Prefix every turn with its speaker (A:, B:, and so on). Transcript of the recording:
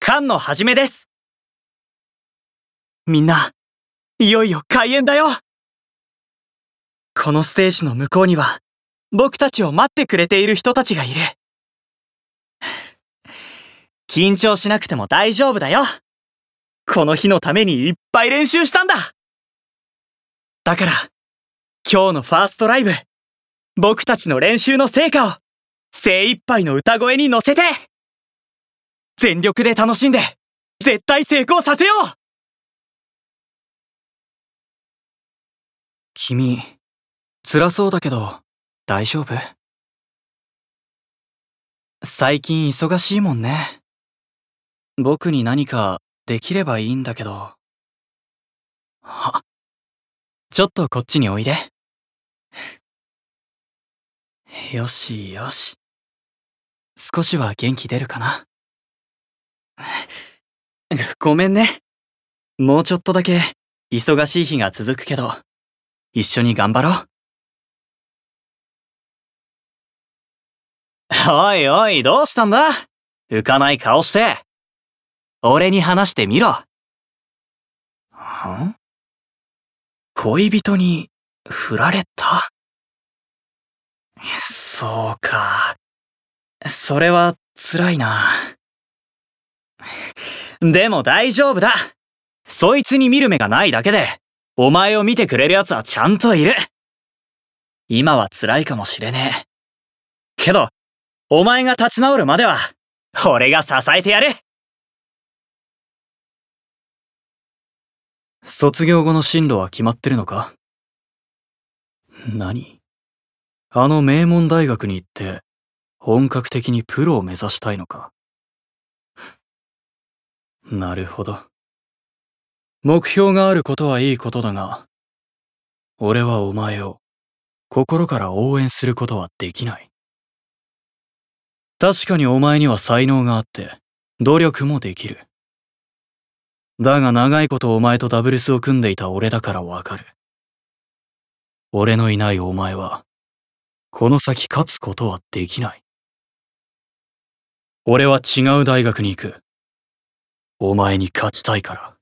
A: 菅野はじめです。みんな、いよいよ開演だよ。このステージの向こうには、僕たちを待ってくれている人たちがいる。緊張しなくても大丈夫だよ。この日のためにいっぱい練習したんだ。だから、今日のファーストライブ、僕たちの練習の成果を精一杯の歌声に乗せて、全力で楽しんで、絶対成功させよう。君、辛そうだけど、大丈夫？最近忙しいもんね。僕に何かできればいいんだけど。ちょっとこっちにおいで。よしよし。少しは元気出るかな。ごめんね。もうちょっとだけ忙しい日が続くけど、一緒に頑張ろう。おいおい、どうしたんだ？浮かない顔して。俺に話してみろ。恋人に振られた？そうか。それは辛いな。でも大丈夫だ。そいつに見る目がないだけで、お前を見てくれる奴はちゃんといる。今は辛いかもしれねえ。けど、お前が立ち直るまでは、俺が支えてやる。卒業後の進路は決まってるのか？何？あの名門大学に行って、本格的にプロを目指したいのか？なるほど。目標があることはいいことだが、俺はお前を心から応援することはできない。確かにお前には才能があって、努力もできる。だが長いことお前とダブルスを組んでいた俺だからわかる。俺のいないお前は、この先勝つことはできない。俺は違う大学に行く。お前に勝ちたいから。